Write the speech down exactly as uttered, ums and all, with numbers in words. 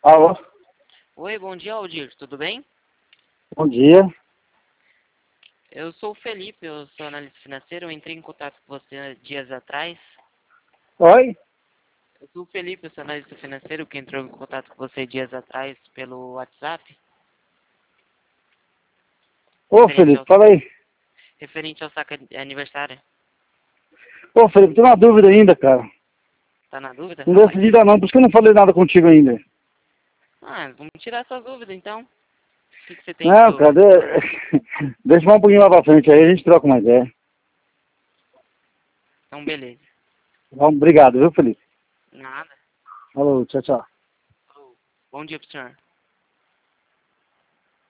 Alô? Oi, bom dia, Aldir. Tudo bem? Bom dia. Eu sou o Felipe, eu sou analista financeiro. Eu entrei em contato com você dias atrás. Oi? Eu sou o Felipe, eu sou analista financeiro que entrou em contato com você dias atrás pelo WhatsApp. Ô, Referente Felipe, ao, fala aí. referente ao saque aniversário. Ô, Felipe, tem uma dúvida ainda, cara. Tá na dúvida? Não Fala aí. decidi ainda não, por isso que eu não falei nada contigo ainda. Ah, vamos tirar suas dúvidas então. O que, que você tem de Não, cara, dúvida? de... deixa mais um pouquinho mais pra frente aí, a gente troca uma ideia. Então, beleza. Vamos, obrigado, viu, Felipe? Nada. Falou, tchau, tchau. Bom dia pro senhor.